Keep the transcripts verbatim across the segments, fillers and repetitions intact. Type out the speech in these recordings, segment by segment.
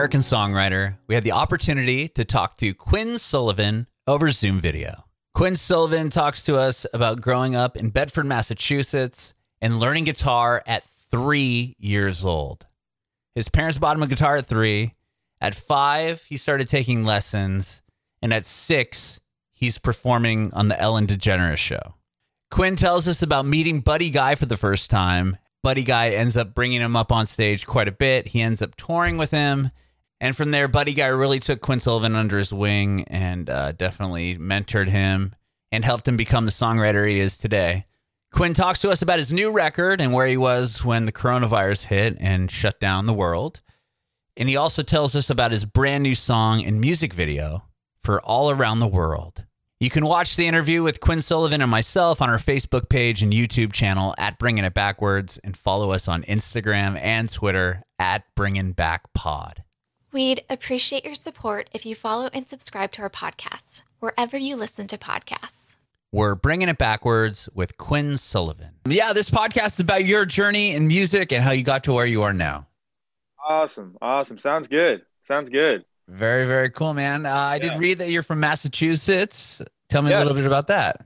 American songwriter, we had the opportunity to talk to Quinn Sullivan over Zoom video. Quinn Sullivan talks to us about growing up in Bedford, Massachusetts, and learning guitar at three years old. His parents bought him a guitar at three. At five, he started taking lessons. And at six, he's performing on the Ellen DeGeneres show. Quinn tells us about meeting Buddy Guy for the first time. Buddy Guy ends up bringing him up on stage quite a bit. He ends up touring with him. And from there, Buddy Guy really took Quinn Sullivan under his wing and uh, definitely mentored him and helped him become the songwriter he is today. Quinn talks to us about his new record and where he was when the coronavirus hit and shut down the world. And he also tells us about his brand new song and music video for All Around the World. You can watch the interview with Quinn Sullivan and myself on our Facebook page and YouTube channel at Bringing It Backwards, and follow us on Instagram and Twitter at Bringing Back Pod. We'd appreciate your support if you follow and subscribe to our podcast, wherever you listen to podcasts. We're Bringing It Backwards with Quinn Sullivan. Yeah, this podcast is about your journey in music and how you got to where you are now. Awesome. Awesome. Sounds good. Sounds good. Very, very cool, man. Uh, I yeah. did read that you're from Massachusetts. Tell me yes. a little bit about that.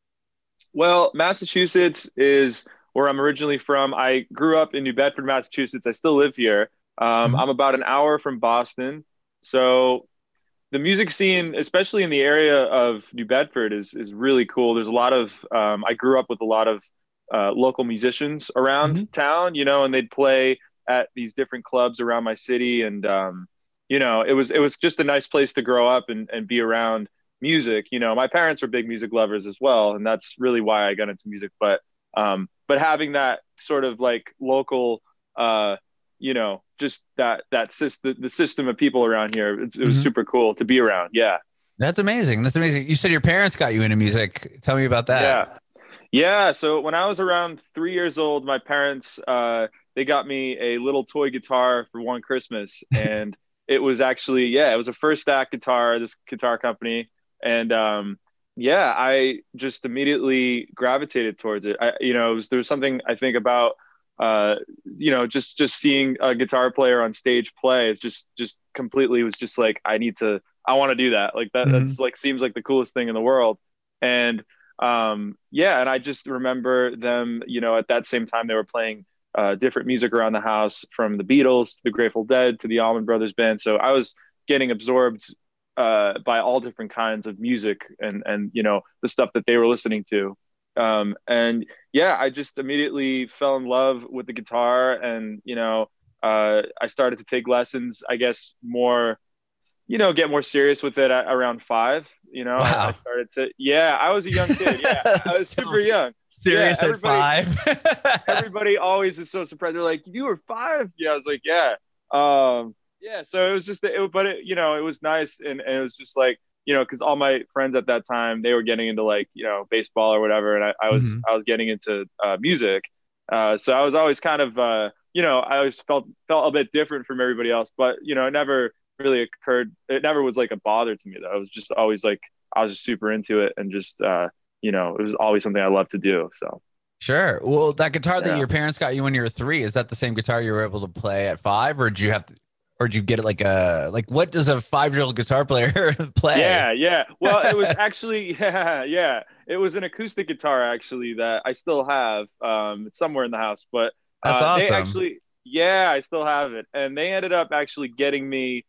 Well, Massachusetts is where I'm originally from. I grew up in New Bedford, Massachusetts. I still live here. Um, mm-hmm. I'm about an hour from Boston. So the music scene, especially in the area of New Bedford, is is really cool. There's a lot of, um, I grew up with a lot of uh, local musicians around mm-hmm. town, you know, and they'd play at these different clubs around my city. And, um, you know, it was, it was just a nice place to grow up and, and be around music. You know, my parents were big music lovers as well. And that's really why I got into music. But, um, but having that sort of like local, uh, you know, just that, that system, the system of people around here, it's, it was mm-hmm. super cool to be around. Yeah. That's amazing. That's amazing. You said your parents got you into music. Tell me about that. Yeah. Yeah. So when I was around three years old, my parents, uh, they got me a little toy guitar for one Christmas. And it was actually, yeah, it was a First Stack guitar, this guitar company. And, um, yeah, I just immediately gravitated towards it. I, you know, it was, there was something I think about, uh, you know, just, just seeing a guitar player on stage play is just, just completely was just like, I need to, I want to do that. Like that, mm-hmm. that's like, seems like the coolest thing in the world. And, um, yeah. And I just remember them, you know, at that same time they were playing, uh, different music around the house, from the Beatles to the Grateful Dead to the Allman Brothers Band. So I was getting absorbed, uh, by all different kinds of music and, and, you know, the stuff that they were listening to. Um, and yeah, I just immediately fell in love with the guitar, and, you know, uh, I started to take lessons, I guess, more, you know, get more serious with it at around five, you know. Wow. I started to, yeah, I was a young kid. Yeah, I was super young. Serious yeah, at five. Everybody always is so surprised. They're like, you were five? Yeah, I was like, yeah. Um, yeah, so it was just, it, but it, you know, it was nice. And, and it was just like, you know, because all my friends at that time, they were getting into like, you know, baseball or whatever. And I, I was, mm-hmm. I was getting into uh, music. Uh, so I was always kind of, uh, you know, I always felt, felt a bit different from everybody else, but, you know, it never really occurred. It never was like a bother to me though. It was just always like, I was just super into it, and just, uh, you know, it was always something I loved to do. So. Sure. Well, that guitar that yeah. your parents got you when you were three, is that the same guitar you were able to play at five, or did you have to, or did you get it like a, like, what does a five-year-old guitar player play? Yeah. Yeah. Well, it was actually, yeah, yeah. It was an acoustic guitar actually that I still have. Um, it's somewhere in the house, but uh, that's awesome. They actually, yeah, I still have it. And they ended up actually getting me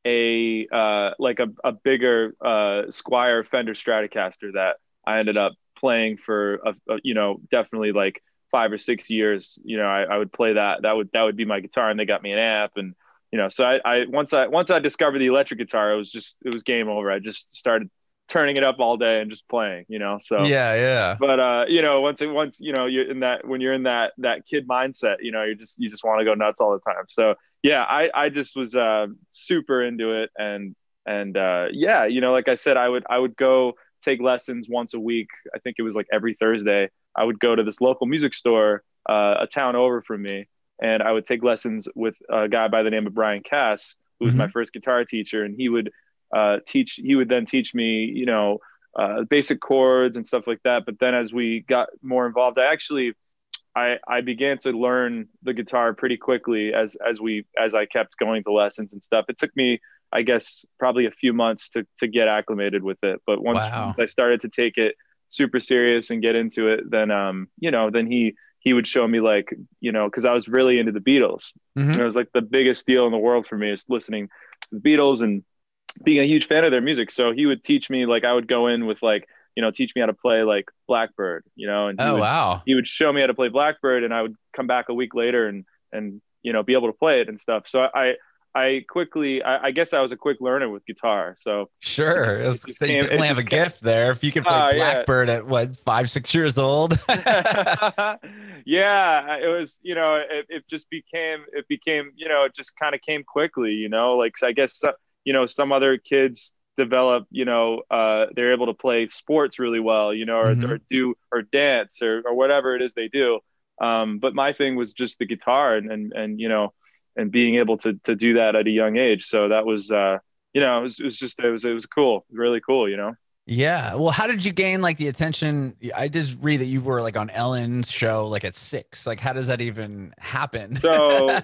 a, uh, like a, a bigger, uh, Squier Fender Stratocaster that I ended up playing for, a, a, you know, definitely like five or six years. You know, I, I would play that. That would, that would be my guitar, and they got me an amp. And, you know, so I, I, once I, once I discovered the electric guitar, it was just, it was game over. I just started turning it up all day and just playing, you know? So, yeah, yeah. But, uh, you know, once it, once, you know, you're in that, when you're in that, that kid mindset, you know, you just, you just want to go nuts all the time. So yeah, I, I just was, uh, super into it. And, and, uh, yeah, you know, like I said, I would, I would go take lessons once a week. I think it was like every Thursday. I would go to this local music store, uh, a town over from me. And I would take lessons with a guy by the name of Brian Cass, who was mm-hmm. my first guitar teacher. And he would uh, teach, he would then teach me, you know, uh, basic chords and stuff like that. But then as we got more involved, I actually, I, I began to learn the guitar pretty quickly as as we as I kept going to lessons and stuff. It took me, I guess, probably a few months to to get acclimated with it. But once, Wow. once I started to take it super serious and get into it, then um you know then he he would show me, like, you know, because I was really into the Beatles. Mhm. It was like the biggest deal in the world for me is listening to the Beatles and being a huge fan of their music. So he would teach me, like, I would go in with, like, you know, teach me how to play like Blackbird, you know, and he Oh, would, wow. he would show me how to play Blackbird, and I would come back a week later and, and, you know, be able to play it and stuff. So I, I quickly, I, I guess I was a quick learner with guitar. So Sure. It was, just you came- it definitely have a just came- gift there. If you could play Oh, yeah. Blackbird at what, five, six years old. Yeah, it was, you know, it, it just became, it became, you know, it just kind of came quickly, you know, like, so I guess, uh, you know, some other kids develop, you know, uh, they're able to play sports really well, you know, or, Mhm. or do, or dance or, or whatever it is they do. Um, but my thing was just the guitar and, and, and, you know, and being able to, to do that at a young age. So that was, uh, you know, it was, it was just, it was, it was cool. Really cool, you know? Yeah. Well, how did you gain like the attention? I just read that you were like on Ellen's show, like at six. Like, how does that even happen? So,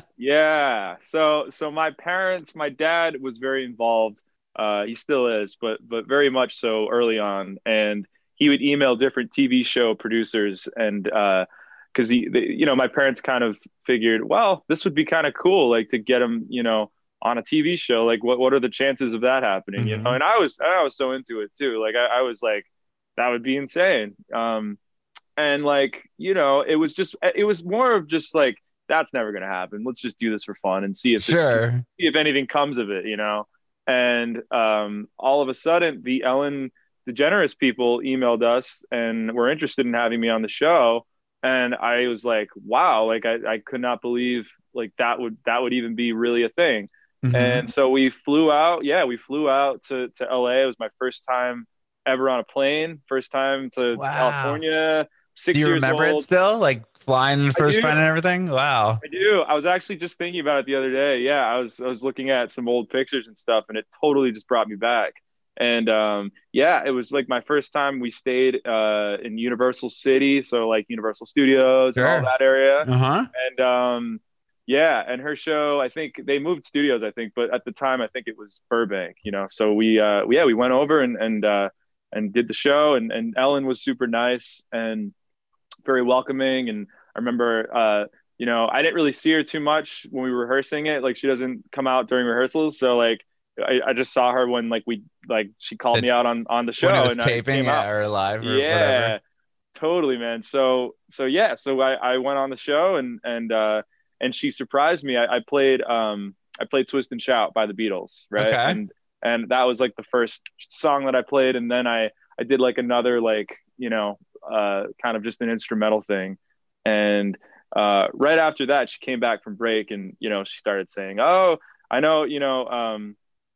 yeah. So, so my parents, my dad was very involved. Uh, he still is, but, but very much so early on. And he would email different T V show producers and, uh, cause he, they, you know, my parents kind of figured, well, this would be kind of cool, like to get him, you know, on a T V show. Like, what, what are the chances of that happening? You know? Mhm. And I was, I was so into it too. Like, I, I was like, that would be insane. Um, and like, you know, it was just, it was more of just like, that's never going to happen. Let's just do this for fun and see if it's, Sure. see if anything comes of it, you know? And um, all of a sudden, the Ellen DeGeneres people emailed us and were interested in having me on the show. And I was like, wow, like I, I could not believe like that would, that would even be really a thing. Mhm. And so we flew out. Yeah, we flew out to, to L A. It was my first time ever on a plane, first time to Wow. California, six Do you years remember old. it still? Like flying the first do. flight and everything? Wow. I do. I was actually just thinking about it the other day. Yeah, I was I was looking at some old pictures and stuff, and it totally just brought me back. And um, yeah, it was like my first time. We stayed uh, in Universal City, so like Universal Studios and Sure. all that area. Uh-huh. And um, yeah, and her show, I think they moved studios, I think, but at the time I think it was Burbank, you know. So we uh, yeah we went over and and uh, and did the show, and and Ellen was super nice and very welcoming. And I remember, uh, you know, I didn't really see her too much when we were rehearsing it. Like, she doesn't come out during rehearsals. So like, I, I just saw her when like we, like she called The- me out on, on the show When it was and I taping, came yeah, out. or live or Yeah, whatever. totally, man. So, so yeah, so I, I went on the show and, and, uh, and she surprised me. I, I played, um, I played Twist and Shout by the Beatles. Right. Okay. And, and that was like the first song that I played. And then I, I did like another, like, you know, uh, kind of just an instrumental thing. And uh, right after that, she came back from break and, you know, she started saying, oh, I know, you know, um,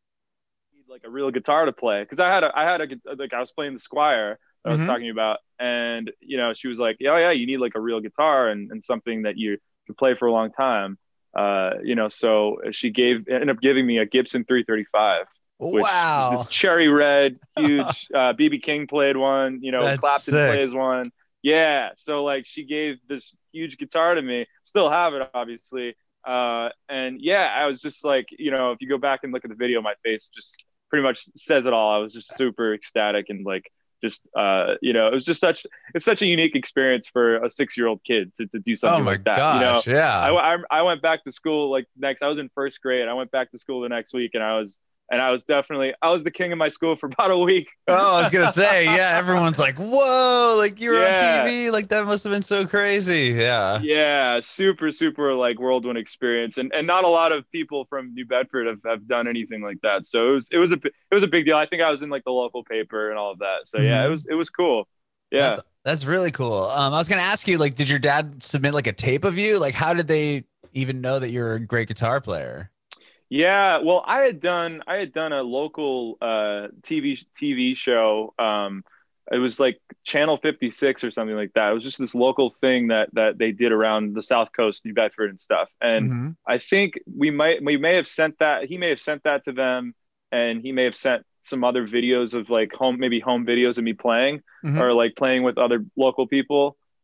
need like a real guitar to play. Cause I had a, I had a, like, I was playing the Squire that I was Mhm. talking about. And, you know, she was like, oh yeah, you need like a real guitar and, and something that you can play for a long time. Uh, you know, so she gave, ended up giving me a Gibson three thirty-five. Which Wow. is this cherry red, huge. uh, B B King played one, you know, That's Clapton sick. plays one. Yeah. So like she gave this huge guitar to me, still have it, obviously. Uh, and yeah, I was just like, you know, if you go back and look at the video, my face just pretty much says it all. I was just super ecstatic and like, just, uh, you know, it was just such, it's such a unique experience for a six-year-old kid to, to do something Oh my like that. gosh. You know, Yeah. I, I, I went back to school like next, I was in first grade. I went back to school the next week and I was, and I was definitely, I was the king of my school for about a week. Oh, I was gonna say, yeah, everyone's like, whoa, like you were Yeah. on T V, like that must have been so crazy. Yeah. Yeah, super, super like whirlwind experience. And and not a lot of people from New Bedford have, have done anything like that. So it was it was a it was a big deal. I think I was in like the local paper and all of that. So yeah, Mhm. it was it was cool. Yeah. That's that's really cool. Um, I was gonna ask you, like, did your dad submit like a tape of you? Like, how did they even know that you're a great guitar player? Yeah, well, I had done I had done a local uh, T V T V show. Um, it was like Channel fifty-six or something like that. It was just this local thing that that they did around the South Coast, New Bedford and stuff. And Mhm. I think we might we may have sent that. He may have sent that to them, and he may have sent some other videos of like home maybe home videos of me playing Mhm. or like playing with other local people.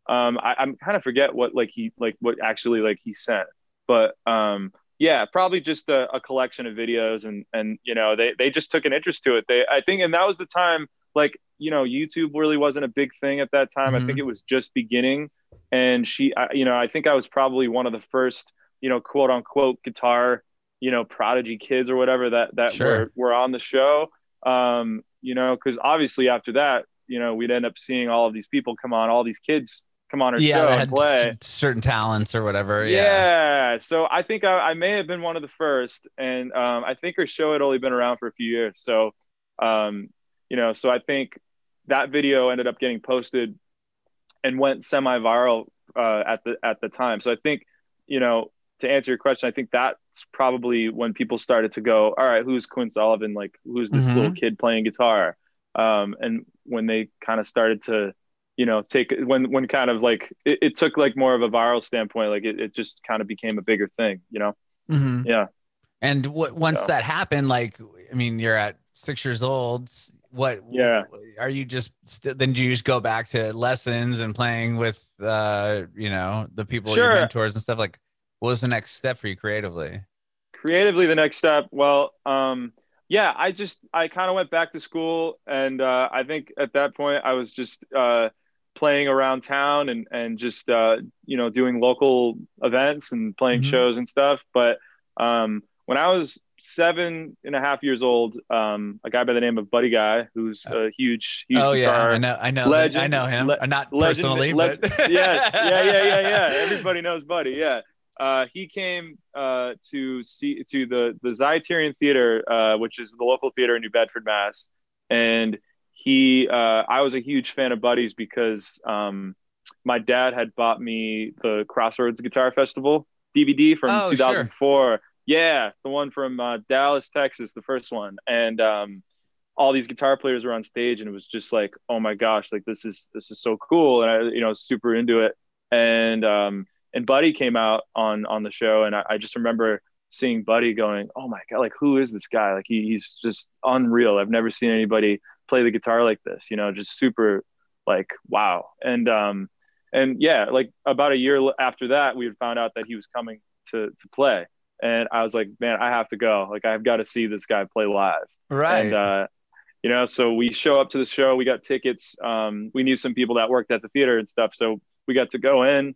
Um, I, I'm kind of forget what like he like what actually like he sent, but um, yeah, probably just a, a collection of videos, and and you know they they just took an interest to it. They I think, and that was the time like you know YouTube really wasn't a big thing at that time. Mm-hmm. I think it was just beginning, and she, I, you know, I think I was probably one of the first you know quote unquote guitar you know prodigy kids or whatever that that Sure. were were on the show. Um, you know, because obviously after that, you know, we'd end up seeing all of these people come on, all these kids come on our Yeah, show they and had play. c- certain talents or whatever. Yeah. So I think I, I may have been one of the first, and um, I think her show had only been around for a few years. So, um, you know, so I think that video ended up getting posted and went semi-viral uh, at the at the time. So I think, you know, to answer your question, I think that's probably when people started to go, all right, who's Quinn Sullivan? Like, who's this Mhm. little kid playing guitar? Um, and when they kind of started to, you know, take when when kind of like it, it took like more of a viral standpoint, like it, it just kind of became a bigger thing, you know? Mhm. Yeah. And what once So. that happened, like, I mean, you're at six years old. What? Yeah. Are you just st- then? Do you just go back to lessons and playing with, uh, you know, the people, your Sure. mentors and stuff? Like, what was the next step for you creatively? Creatively, the next step, well, um, yeah, I just I kind of went back to school, and uh, I think at that point I was just uh, playing around town and and just uh, you know doing local events and playing Mhm. shows and stuff. But um, when I was seven and a half years old, um, a guy by the name of Buddy Guy, who's a huge huge Oh yeah, guitar I know, I know, legend, I know him. le- Uh, Not legend, personally, leg- but yes, yeah, yeah, yeah, yeah. Everybody knows Buddy, yeah. Uh, he came uh, to see to the the Zyterian Theater, uh, which is the local theater in New Bedford, Mass. And he, uh, I was a huge fan of Buddy's because um, my dad had bought me the Crossroads Guitar Festival D V D from Oh, two thousand four. Sure. Yeah, the one from uh, Dallas, Texas, the first one. And um, all these guitar players were on stage, and it was just like, oh my gosh, like this is this is so cool, and I, you know, super into it. And um, and Buddy came out on on the show, and I, I just remember seeing Buddy going, oh my god, like who is this guy? Like he, he's just unreal. I've never seen anybody play the guitar like this, you know, just super like wow. And um and yeah, like about a year after that, we had found out that he was coming to to play, and I was like, man, I have to go. Like I've got to see this guy play live. right. And uh you know, so we show up to the show, we got tickets. Um, we knew some people that worked at the theater and stuff, so we got to go in.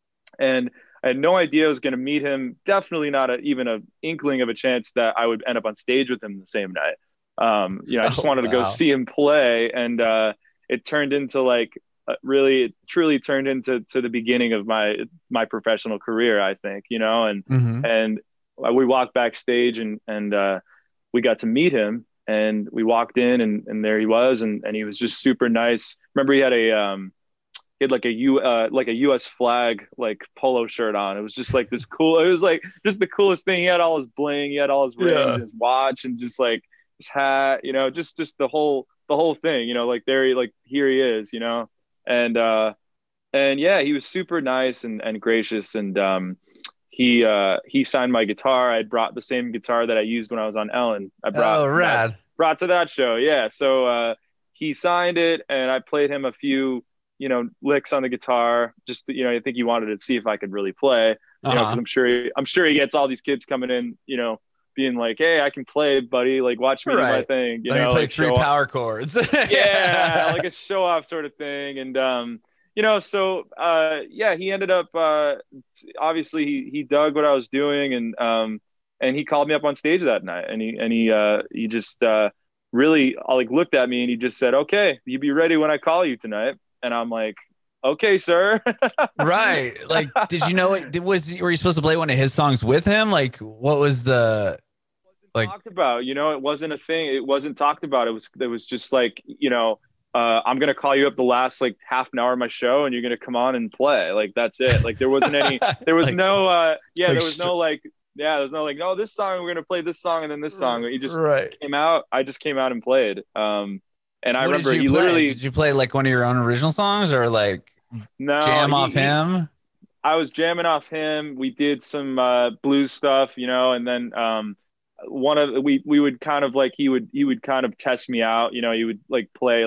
And I had no idea I was going to meet him. Definitely not a, even an inkling of a chance that I would end up on stage with him the same night. Um, you know, I just Oh, wanted to go wow. see him play, and uh, it turned into like uh, really, it truly turned into to the beginning of my my professional career, I think. You know, and Mhm. and we walked backstage, and and uh, we got to meet him, and we walked in, and and there he was, and and he was just super nice. Remember, he had a um, he had like a U uh, like a U S flag like polo shirt on. It was just like this cool. It was like just the coolest thing. He had all his bling. He had all his rings, Yeah. and his watch, and just like his hat. You know, just just the whole the whole thing. You know, like there he like here he is. You know, and uh, and yeah, he was super nice and and gracious, and um, he uh he signed my guitar. I brought the same guitar that I used when I was on Ellen. I brought Oh, to that- rad. brought to that show. Yeah, so uh, he signed it, and I played him a few you know, licks on the guitar. Just, you know, I think he wanted to see if I could really play, you uh-huh. know, cause I'm sure, he, I'm sure he gets all these kids coming in, you know, being like, hey, I can play, buddy. Like, watch me right. do my thing. You Let know, me play like three power off. chords. Yeah. Like a show off sort of thing. And, um, you know, so, uh, yeah, he ended up, uh, obviously he, he dug what I was doing, and, um, and he called me up on stage that night, and he, and he, uh, he just, uh, really like looked at me, and he just said, okay, you be ready when I call you tonight. And I'm like, okay, sir. Right. Like, did you know it was, were you supposed to play one of his songs with him? Like, what was the, like talked about, you know, it wasn't a thing. It wasn't talked about. It was, it was just like, you know, uh, I'm going to call you up the last like half an hour of my show, and you're going to come on and play. Like, that's it. Like, there wasn't any, there was like, no, uh, yeah, like there was no like, yeah, there was no like, no, this song, we're going to play this song and then this song. He just right. came out. I just came out and played. Um, And I what remember did you he play? literally did you play like one of your own original songs, or like no, jam he, off he, him? I was jamming off him. We did some uh, blues stuff, you know, and then um, one of we we would kind of like he would he would kind of test me out, you know. He would like play like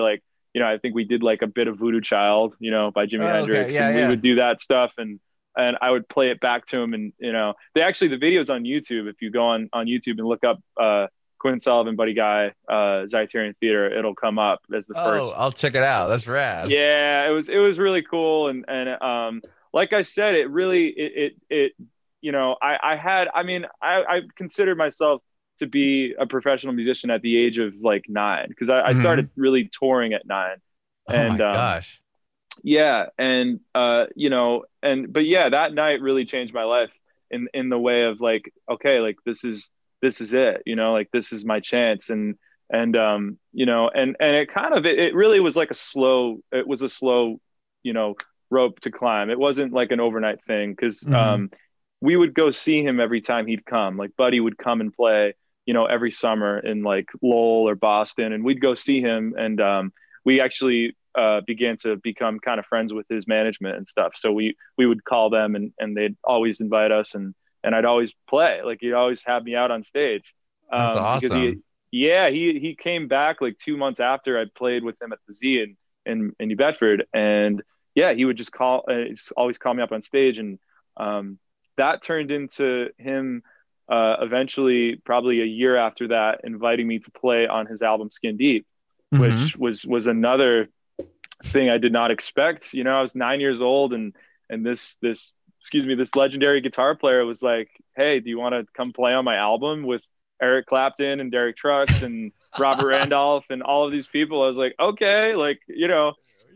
you know, I think we did like a bit of Voodoo Child, you know, by Jimi Oh, okay. Hendrix, Yeah, and we yeah. would do that stuff, and and I would play it back to him, and you know, they actually the videos on YouTube. If you go on on YouTube and look up uh, Quinn Sullivan, Buddy Guy, uh, Zytharian Theater, it'll come up as the Oh, first. I'll check it out. That's rad. Yeah, it was it was really cool, and and um, like I said, it really it it, it you know, I I had I mean I I considered myself to be a professional musician at the age of like nine, because I, I Mhm. started really touring at nine. Oh And my um, gosh. yeah, and uh, you know, and but yeah, that night really changed my life in in the way of like, okay, like this is this is it, you know, like this is my chance, and and um, you know, and and it kind of it, it really was like a slow, it was a slow, you know, rope to climb. It wasn't like an overnight thing, because Mhm. um, we would go see him every time he'd come. Like Buddy would come and play, you know, every summer in like Lowell or Boston, and we'd go see him, and um, we actually uh, began to become kind of friends with his management and stuff. So we we would call them, and and they'd always invite us, and and I'd always play. Like he'd always have me out on stage. That's Um, because he, awesome. yeah, he he came back like two months after I played with him at the Z in in, in New Bedford, and yeah, he would just call, uh, just always call me up on stage, and um, that turned into him uh, eventually, probably a year after that, inviting me to play on his album Skin Deep, Mhm. which was was another thing I did not expect. You know, I was nine years old, and and this this excuse me, this legendary guitar player was like, "Hey, do you want to come play on my album with Eric Clapton and Derek Trucks and Robert Randolph and all of these people?" I was like, "Okay," like, you know,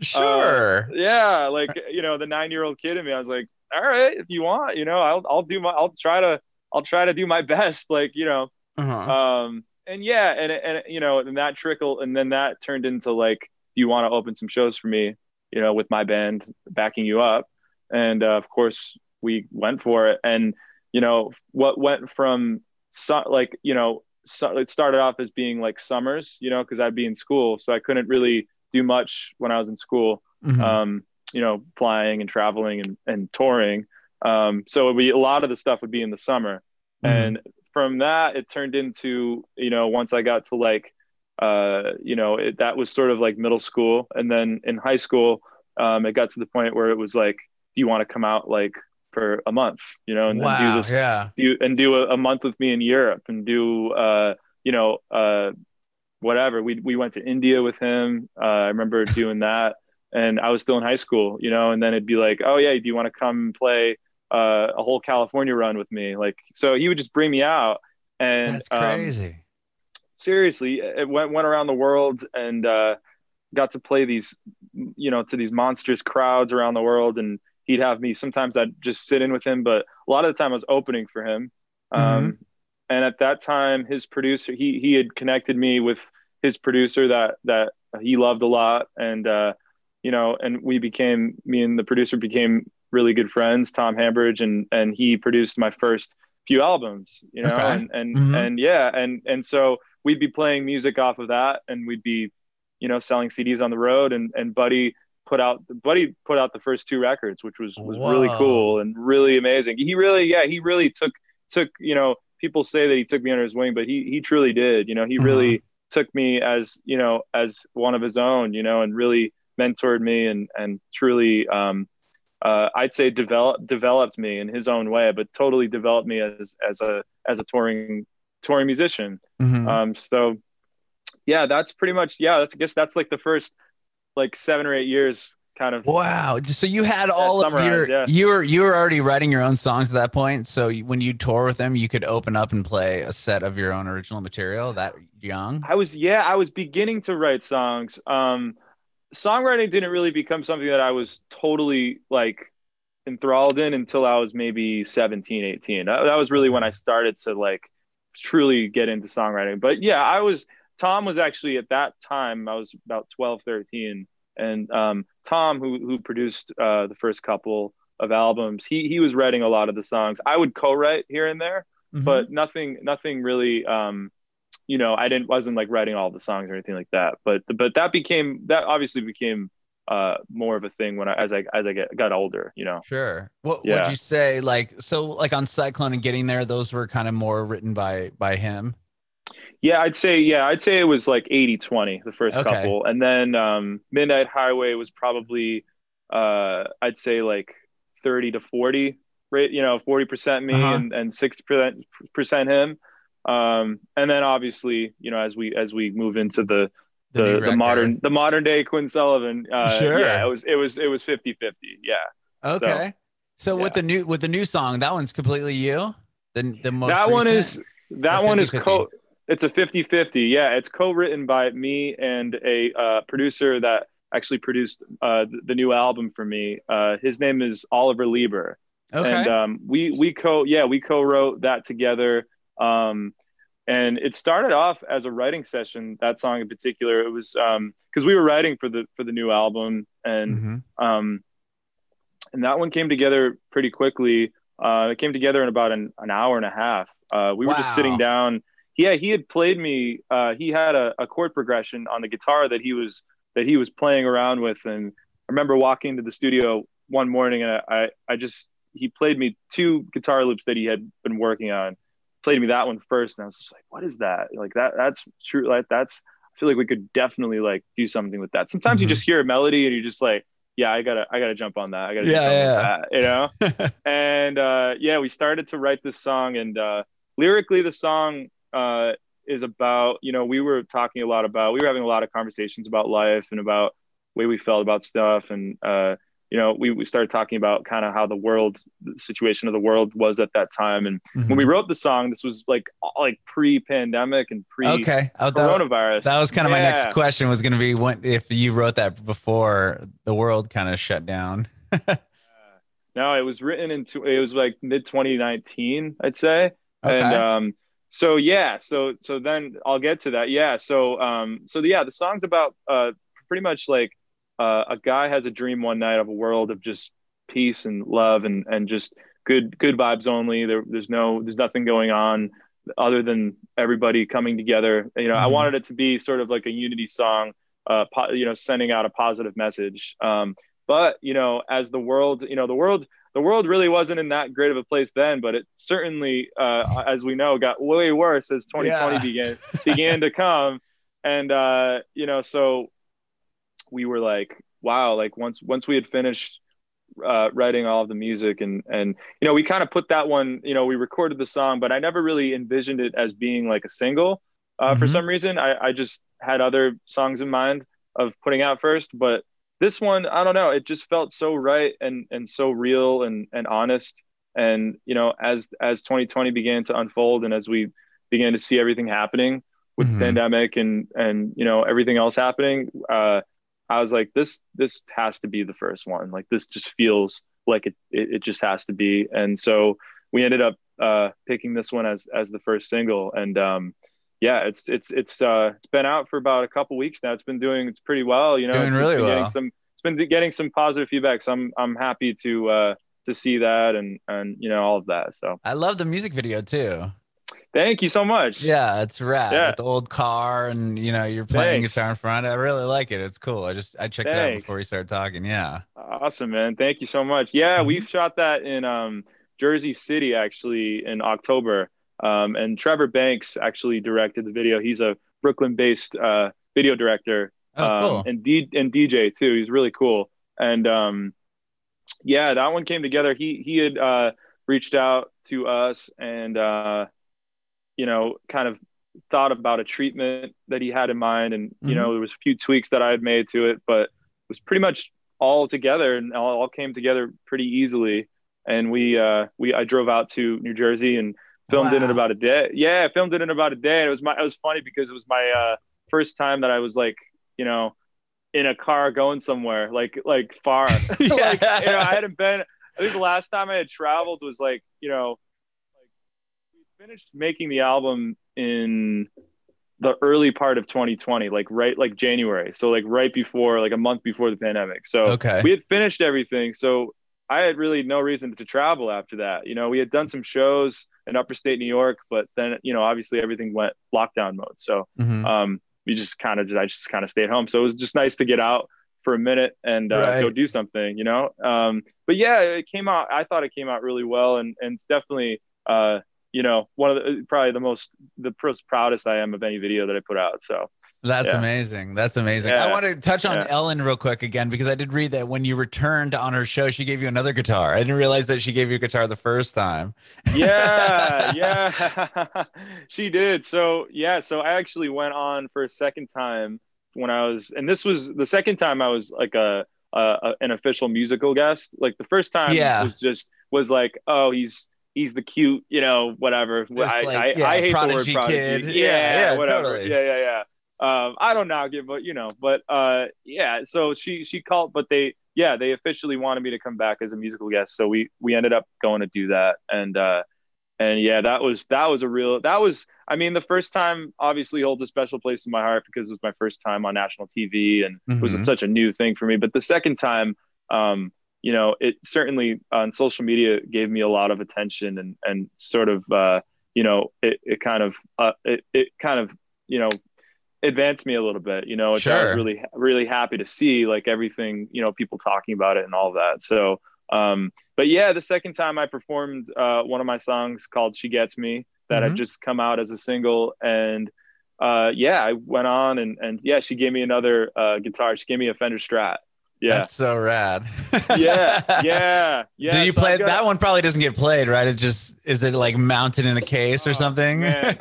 Sure. uh, yeah, like, you know, the nine year old kid in me, I was like, "All right, if you want, you know, I'll I'll do my I'll try to I'll try to do my best," like, you know. Uh-huh. Um, and yeah, and and you know, and that trickle, and then that turned into like, "Do you want to open some shows for me, you know, with my band backing you up?" And uh, of course, we went for it. And you know, what went from so, like, you know, so it started off as being like summers, you know, because I'd be in school, so I couldn't really do much when I was in school. Mhm. Um, you know, flying and traveling and and touring. Um, so it'd be, a lot of the stuff would be in the summer, Mhm. and from that it turned into, you know, once I got to like, uh, you know, it, that was sort of like middle school, and then in high school, um, it got to the point where it was like, "Do you want to come out like for a month, you know, and, and do Wow. this, Yeah. do and do a, a month with me in Europe, and do, uh, you know, uh, whatever." We we went to India with him. Uh, I remember doing that, and I was still in high school, you know, and then it'd be like, "Oh yeah, do you want to come play uh, a whole California run with me?" Like, so he would just bring me out, and That's um, crazy. seriously, it went went around the world, and uh, got to play these, you know, to these monstrous crowds around the world. And he'd have me, sometimes I'd just sit in with him, but a lot of the time I was opening for him. Um, and at that time, his producer, he he had connected me with his producer that that he loved a lot, and uh, you know, and we became, me and the producer became really good friends, Tom Hambridge, and and he produced my first few albums, you know, Okay. and and Mhm. and yeah, and and so we'd be playing music off of that, and we'd be, you know, selling C Ds on the road, and and Buddy put out Buddy put out the first two records, which was was really Whoa. cool and really amazing. He really, yeah, he really took took, you know, people say that he took me under his wing, but he he truly did. You know, he Mhm. really took me as, you know, as one of his own, you know, and really mentored me, and and truly, um, uh, I'd say developed developed me in his own way, but totally developed me as as a as a touring touring musician. Mhm. Um, so yeah, that's pretty much, yeah, that's, I guess that's like the first like seven or eight years kind of. Wow. So you had Yeah, all of summarize, your, yeah. you were, you were already writing your own songs at that point. So you- when you tour with them, you could open up and play a set of your own original material that young. I was, yeah, I was beginning to write songs. Um, songwriting didn't really become something that I was totally like enthralled in until I was maybe seventeen, eighteen. That, that was really when I started to like truly get into songwriting. But yeah, I was, Tom was actually at that time, I was about twelve, thirteen. And um, Tom, who who produced uh, the first couple of albums, he he was writing a lot of the songs. I would co-write here and there, Mhm. but nothing nothing really. Um, you know, I didn't wasn't like writing all the songs or anything like that. But but that became, that obviously became uh, more of a thing when I as I as I get, got older. You know. Sure. What Yeah. would you say? Like, so like on Cyclone and Getting There, those were kind of more written by, by him. Yeah, I'd say yeah, I'd say it was like eighty twenty the first Okay. couple. And then um Midnight Highway was probably uh I'd say like thirty to forty, right? You know, forty percent me Uh-huh. and and sixty percent percent him. Um and then obviously, you know, as we as we move into the The new the the record. modern the modern day Quinn Sullivan, uh yeah, it Sure. was it was it was fifty fifty. Yeah. So, Okay. So with yeah. the new with the new song, that one's completely you? The the most That one recent is or that one is fifty-fifty? co it's a fifty fifty. Yeah, it's co-written by me and a uh, producer that actually produced uh, the, the new album for me. Uh, his name is Oliver Lieber. And Okay. um, we we co yeah, we co-wrote that together. Um, and it started off as a writing session, that song in particular. It was um because we were writing for the for the new album, and Mm-hmm. um and that one came together pretty quickly. Uh, it came together in about an, an hour and a half. Uh, we were just sitting Wow. down. Yeah, he had played me. Uh, he had a, a chord progression on the guitar that he was that he was playing around with, and I remember walking to the studio one morning, and I, I, I just he played me two guitar loops that he had been working on. Played me that one first, and I was just like, "What is that? Like that? That's true. Like that's. I feel like we could definitely like do something with that." Sometimes you Mm-hmm. just hear a melody, and you're just like, yeah, I gotta, I gotta jump on that. I gotta do something with Yeah, that, you know? yeah. And uh, yeah, we started to write this song, and uh, lyrically, the song uh, is about, you know, we were talking a lot about, we were having a lot of conversations about life and about the way we felt about stuff, and uh, you know, we we started talking about kind of how the world, the situation of the world was at that time, and when we Mm-hmm. wrote the song, this was like like pre-pandemic and Okay. Oh, that, pre-coronavirus. that was kind of my next Yeah. question was going to be what if you wrote that before the world kind of shut down. No, it was written into it was like mid twenty nineteen, I'd say. And Okay. um so yeah, so so then I'll get to that. Yeah, so um so yeah, the song's about uh pretty much like uh a guy has a dream one night of a world of just peace and love and and just good good vibes only. There there's no there's nothing going on other than everybody coming together. You know, I Mm-hmm. wanted it to be sort of like a unity song, uh po- you know, sending out a positive message. Um but you know, as the world, you know, the world, the world really wasn't in that great of a place then. But it certainly, uh, as we know, got way worse as twenty twenty Yeah. began began to come. And uh, you know, so we were like, wow, like once once we had finished uh, writing all of the music, and and you know, we kind of put that one, you know, we recorded the song, but I never really envisioned it as being like a single. Uh, for Mm-hmm. some reason, I, I just had other songs in mind of putting out first, but this one, I don't know, it just felt so right and and so real and and honest. And you know, as as twenty twenty began to unfold, and as we began to see everything happening with the Mm-hmm. pandemic and and you know everything else happening, uh, I was like, this this has to be the first one. Like this just feels like it it, it just has to be. And so we ended up uh, picking this one as as the first single. And um, yeah, it's it's it's uh, it's been out for about a couple weeks now. It's been doing it's pretty well. You know, Doing it's it's really been getting well. some it's been getting some positive feedback. So I'm I'm happy to uh, to see that and and you know all of that. So I love the music video too. thank you so much. Yeah, it's rad Yeah, with the old car and you know you're playing thanks, guitar in front. I really like it. It's cool. I just I checked it out before thanks. we started talking. Yeah. Awesome, man. Thank you so much. Yeah, we Mhm. shot that in um, Jersey City actually in October. Um, and Trevor Banks actually directed the video. He's a Brooklyn-based uh, video director Oh, um, cool. and D and D J too. He's really cool. And um, yeah, that one came together. He he had uh, reached out to us and uh, you know kind of thought about a treatment that he had in mind, and you Hmm. know there was a few tweaks that I had made to it, but it was pretty much all together and all, all came together pretty easily. And we uh, we I drove out to New Jersey and filmed it in Wow. about a day. Yeah, I filmed it in about a day. And it was my it was funny because it was my uh, first time that I was like you know in a car going somewhere like like far like you know I Yeah. hadn't been. I think the last time I had traveled was like you know we finished making the album in the early part of twenty twenty, like right like January. So like right before, like a month before the pandemic. So Okay. we had finished everything. So I had really no reason to travel after that. You know, we had done some shows in upper state New York, but then, you know, obviously everything went lockdown mode. So Hmm. um we just kind of just I just kind of stayed home. So it was just nice to get out for a minute and uh, go Right. do something, you know. Um but yeah, it came out I thought it came out really well, and and it's definitely uh you know, one of the, probably the most, the most proudest I am of any video that I put out. So That's yeah. amazing. That's amazing. Yeah. I want to touch on Yeah. Ellen real quick again, because I did read that when you returned on her show, she gave you another guitar. I didn't realize that she gave you a guitar the first time. Yeah, yeah, she did. So yeah, so I actually went on for a second time when I was, and this was the second time I was like a, a an official musical guest. Like the first time Yeah. was just was like, oh, he's he's the cute, you know, whatever. Just I, like, I, yeah, I hate the word prodigy prodigy. kid. Yeah, Yeah, yeah, whatever. totally. Yeah, yeah, yeah. Um, I don't knock it, but you know, but uh, yeah. So she she called, but they yeah they officially wanted me to come back as a musical guest. So we we ended up going to do that, and uh, and yeah, that was that was a real that was I mean the first time obviously holds a special place in my heart because it was my first time on national T V and Mhm. it was such a new thing for me. But the second time, um, you know, it certainly on social media gave me a lot of attention and and sort of uh, you know it it kind of uh, it it kind of you know. advanced me a little bit, you know, which I was Sure. really, really happy to see, like everything, you know, people talking about it and all that. So, um, but yeah, the second time I performed uh, one of my songs called She Gets Me that Mhm. had just come out as a single. And uh, yeah, I went on and, and yeah, she gave me another uh, guitar. She gave me a Fender Strat. Yeah. That's so rad. yeah. Yeah. Yeah. Do you So play I've got- that one? Probably doesn't get played, right? It just, is it like mounted in a case or Oh, something? man.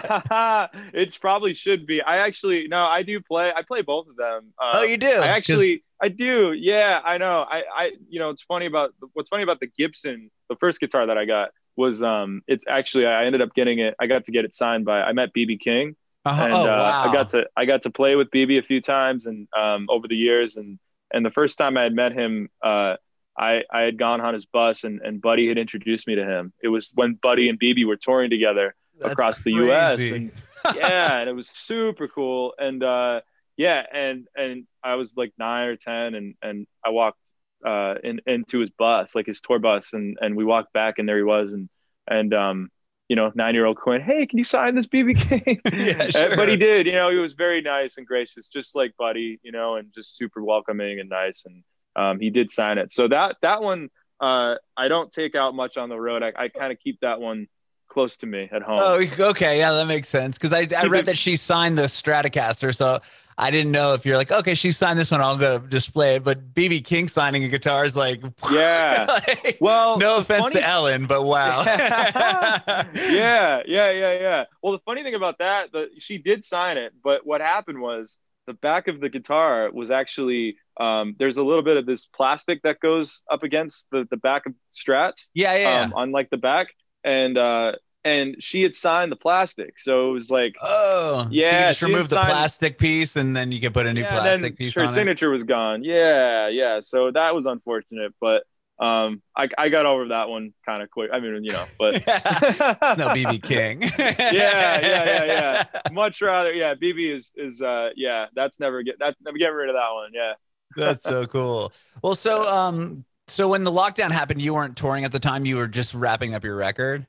It probably should be. I actually, no, I do play. I play both of them. Um, Oh, you do? I 'Cause- actually, I do. Yeah, I know. I, I, you know, it's funny about what's funny about the Gibson, the first guitar that I got was, um, it's actually, I ended up getting it. I got to get it signed by, I met B B King, Uh-huh. and Oh, uh, wow. I got to, I got to play with B B a few times and um, over the years, and and the first time I had met him, uh, I, I had gone on his bus and, and Buddy had introduced me to him. It was when Buddy and B B were touring together That's across the U S crazy. and yeah, and it was super cool. And uh, yeah, and and I was like nine or ten, and and I walked uh, in into his bus, like his tour bus, and and we walked back, and there he was, and and um, you know, nine year old Quinn, hey, can you sign this B B King? Yeah, Uh, sure. But he did, you know, he was very nice and gracious, just like Buddy, you know, and just super welcoming and nice, and um, he did sign it. So that that one, uh, I don't take out much on the road. I, I kind of keep that one close to me at home. Oh, okay. Yeah, that makes sense. Because I, I Keep read it- that she signed the Stratocaster. So I didn't know if you're like, okay, she signed this one, I'll go display it. But B B King signing a guitar is like, Yeah. like, Well, no the offense funny- to Ellen, but wow. yeah, yeah, yeah, yeah. Well, the funny thing about that, the, she did sign it, but what happened was the back of the guitar was actually um, there's a little bit of this plastic that goes up against the, the back of Strats, Yeah, yeah. um, on like the back, and uh, and she had signed the plastic, so it was like Oh, Yeah, So you just she remove the signed- plastic piece and then you can put a new yeah, and plastic then piece her on it. signature was gone. Yeah, yeah. So that was unfortunate, but um, I I got over that one kind of quick. I mean, you know, but It's no B B King. yeah, yeah, yeah, yeah. Much rather, yeah. B B is is uh, yeah. That's never get that never get rid of that one. Yeah. That's so cool. Well, so um, so when the lockdown happened, you weren't touring at the time. You were just wrapping up your record.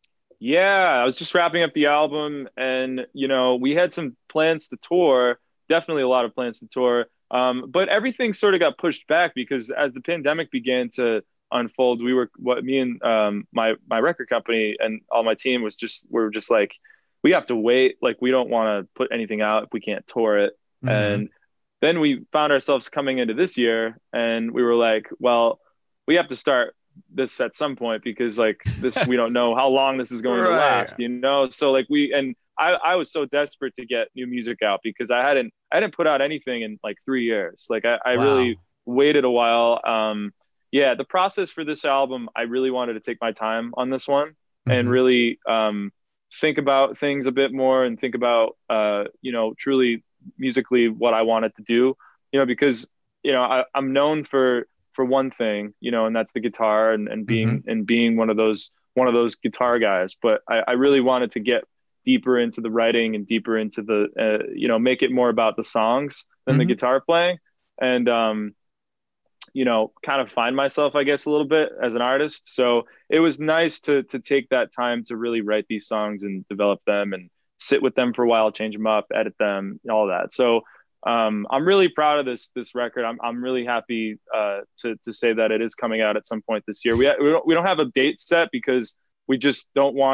Yeah, I was just wrapping up the album, and you know, we had some plans to tour. Definitely a lot of plans to tour. Um, but everything sort of got pushed back because as the pandemic began to unfold, we were what me and um, my my record company and all my team was just we were just like, we have to wait. Like we don't want to put anything out if we can't tour it. Mhm. And then we found ourselves coming into this year, and we were like, well, we have to start this at some point because like this we don't know how long this is going to Right. last, you know. So like we and I, I was so desperate to get new music out because I hadn't I hadn't put out anything in like three years. Like I, I Wow. really waited a while. Um, yeah, the process for this album, I really wanted to take my time on this one and Mhm. really um, think about things a bit more and think about uh, you know, truly musically what I wanted to do. You know, because you know I, I'm known for for one thing, you know, and that's the guitar and, and being and being one of those one of those guitar guys. But I, I really wanted to get deeper into the writing and deeper into the uh, you know, make it more about the songs than the Mhm. guitar playing, and um you know, kind of find myself, I guess, a little bit as an artist. So it was nice to to take that time to really write these songs and develop them and sit with them for a while, change them up, edit them, all that. So um, I'm really proud of this this record. I'm I'm really happy uh, to to say that it is coming out at some point this year. We we don't, we don't have a date set because we just don't want to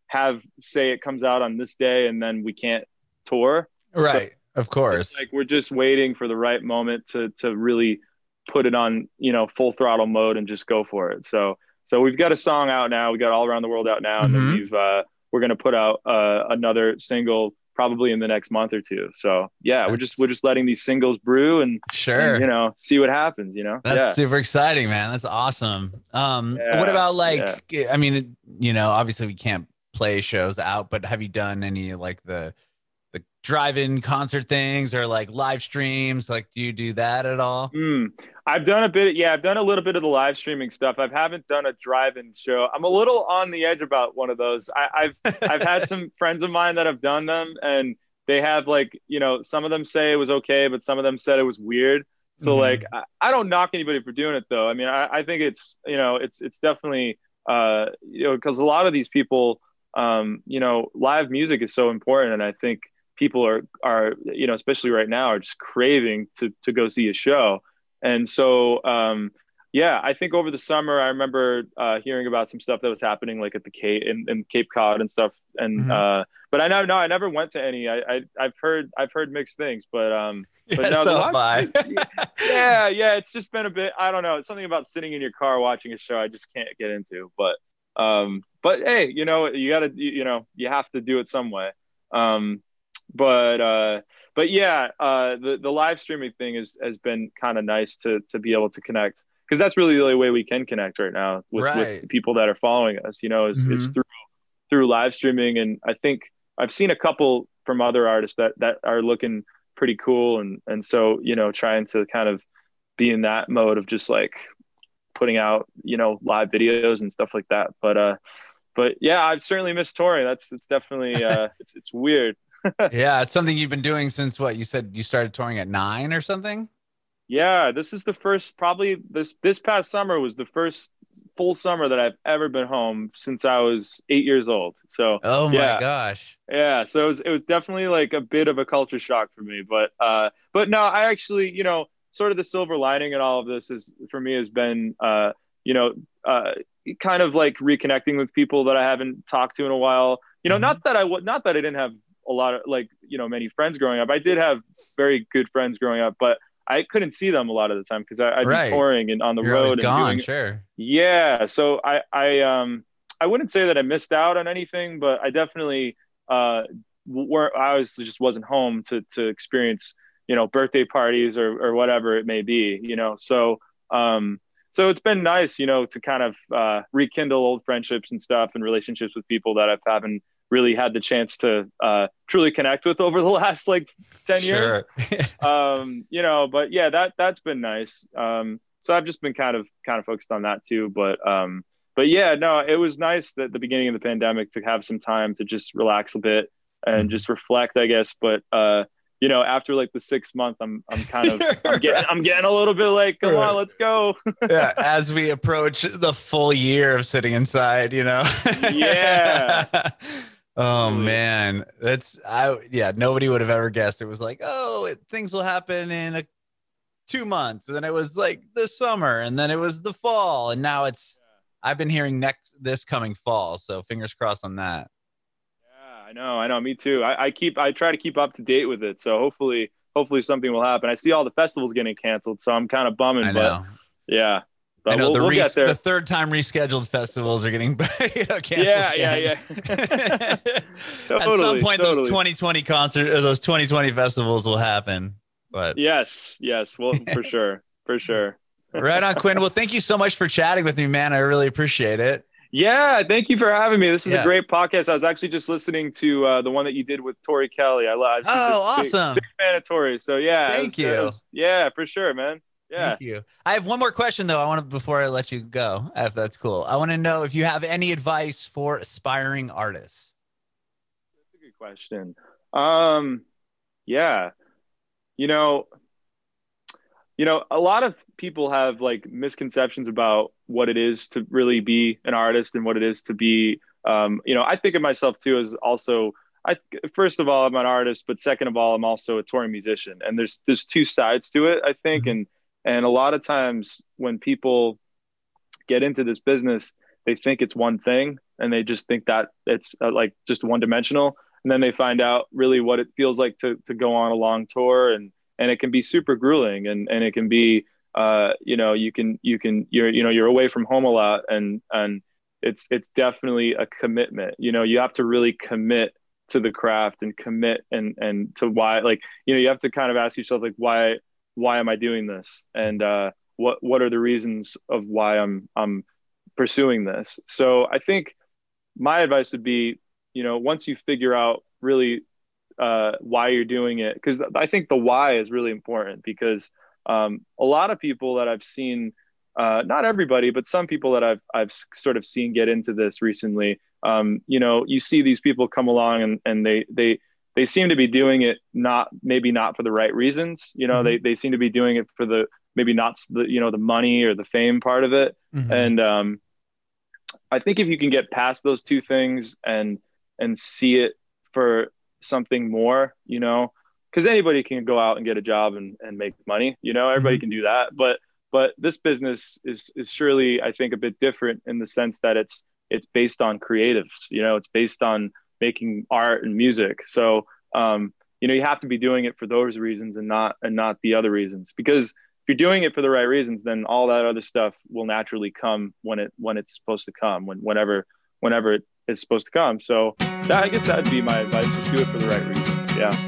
have say it comes out on this day and then we can't tour. Right. So, of course. Like we're just waiting for the right moment to to really put it on, you know, full throttle mode and just go for it. So so we've got a song out now. We got All Around the World out now, and mm-hmm. then we've uh, we're gonna put out uh, another single probably in the next month or two. So yeah, That's... we're just we're just letting these singles brew and sure, and, you know, see what happens. You know, that's yeah. super exciting, man. That's awesome. Um, yeah, what about like? Yeah. I mean, you know, obviously we can't play shows out, but have you done any like the the drive-in concert things or like live streams? Like, do you do that at all? Mm, I've done a bit. Yeah, I've done a little bit of the live streaming stuff. I haven't done a drive-in show. I'm a little on the edge about one of those. I, I've I've had some friends of mine that have done them, and they have like, you know, some of them say it was okay, but some of them said it was weird. So mm-hmm. like, I, I don't knock anybody for doing it though. I mean, I, I think it's, you know, it's it's definitely, uh, you know, because a lot of these people, um, you know, live music is so important, and I think people are, are, you know, especially right now, are just craving to, to go see a show. And so, um, yeah, I think over the summer, I remember uh, hearing about some stuff that was happening like at the Cape in, in Cape Cod and stuff. And, mm-hmm. uh, but I know, no, I never went to any, I, I I've heard, I've heard mixed things, but, um, but yeah, no, so the last, yeah, yeah, it's just been a bit, I don't know. It's something about sitting in your car watching a show I just can't get into, but, um, but hey, you know, you gotta, you, you know, you have to do it some way. Um, But uh, but yeah, uh, the the live streaming thing is has been kind of nice to to be able to connect, because that's really the only way we can connect right now with, right. with the people that are following us. You know, is mm-hmm. is through through live streaming, and I think I've seen a couple from other artists that that are looking pretty cool, and and so, you know, trying to kind of be in that mode of just like putting out, you know, live videos and stuff like that. But uh, but yeah, I've certainly missed touring. That's it's definitely uh, it's it's weird. Yeah, it's something you've been doing since what you said you started touring at nine or something. Yeah, this is the first, probably this this past summer was the first full summer that I've ever been home since I was eight years old. So oh my yeah. gosh, yeah. So it was it was definitely like a bit of a culture shock for me, but uh, but no, I actually, you know, sort of the silver lining in all of this is for me has been uh, you know, uh, kind of like reconnecting with people that I haven't talked to in a while. You know, mm-hmm. not that I would, not that I didn't have a lot of like, you know, many friends growing up. I did have very good friends growing up, but I couldn't see them a lot of the time because I'd right. be touring and on the You're road and gone, doing, sure. Yeah. So I, I, um, I wouldn't say that I missed out on anything, but I definitely, uh, were, I was just wasn't home to, to experience, you know, birthday parties or, or whatever it may be, you know? So, um, so it's been nice, you know, to kind of, uh, rekindle old friendships and stuff and relationships with people that I've haven't really had the chance to uh, truly connect with over the last like ten sure. years. um, you know, but yeah, that, that's been nice. Um, so I've just been kind of, kind of focused on that too. But, um, but yeah, no, it was nice that the beginning of the pandemic to have some time to just relax a bit and mm-hmm. just reflect, I guess. But, uh, you know, after like the sixth month, I'm, I'm kind of, I'm getting, I'm getting a little bit like, come on, let's go. Yeah. As we approach the full year of sitting inside, you know? Yeah. Oh man, that's I yeah. Nobody would have ever guessed it was like, oh, it, things will happen in a, two months, and then it was like the summer, and then it was the fall, and now it's. Yeah. I've been hearing next this coming fall, so fingers crossed on that. Yeah, I know, I know, me too. I, I keep I try to keep up to date with it, so hopefully hopefully something will happen. I see all the festivals getting canceled, so I'm kind of bumming. I know. But yeah. But I know we'll, the, we'll re- get there. the third time rescheduled festivals are getting you know, canceled. Yeah, again. yeah, yeah. Totally, At some point, totally. those twenty twenty concert or those twenty twenty festivals will happen. But yes, yes, well, for sure, for sure. Right on, Quinn. Well, thank you so much for chatting with me, man. I really appreciate it. Yeah, thank you for having me. This is yeah. a great podcast. I was actually just listening to uh, the one that you did with Tori Kelly. I love. Oh, awesome! Big, big fan of Tori. So yeah, thank was, you. Was, yeah, for sure, man. Yeah. Thank you. I have one more question though. I want to before I let you go, if that's cool. I want to know if you have any advice for aspiring artists. That's a good question. Um, yeah, you know, you know, a lot of people have like misconceptions about what it is to really be an artist and what it is to be. Um, you know, I think of myself too as also. I first of all, I'm an artist, but second of all, I'm also a touring musician, and there's there's two sides to it, I think, mm-hmm. and. And a lot of times when people get into this business, they think it's one thing. and they just think that it's uh, like just one dimensional. And then they find out really what it feels like to to go on a long tour, and and it can be super grueling, and and it can be uh you know you can you can you're you know you're away from home a lot, and and it's it's definitely a commitment. You know, you have to really commit to the craft and commit and and to why, like, you know, you have to kind of ask yourself, like, why why am I doing this, and uh what what are the reasons of why I'm I'm pursuing this. So I think my advice would be, you know, once you figure out really uh, why you're doing it, because I think the why is really important, because um, a lot of people that I've seen, uh, not everybody, but some people that I've I've sort of seen get into this recently, um, you know, you see these people come along and, and they they they seem to be doing it not maybe not for the right reasons. You know, mm-hmm. they they seem to be doing it for the maybe not the you know the money or the fame part of it, mm-hmm. and um, I think if you can get past those two things and and see it for something more, you know, because anybody can go out and get a job and, and make money, you know, everybody mm-hmm. can do that. But but this business is is surely, I think, a bit different in the sense that it's it's based on creatives, you know, it's based on making art and music. So, um, you know, you have to be doing it for those reasons and not and not the other reasons, because if you're doing it for the right reasons, then all that other stuff will naturally come when it when it's supposed to come, when whenever whenever it is supposed to come. So that, I guess that would be my advice: just do it for the right reasons. Yeah.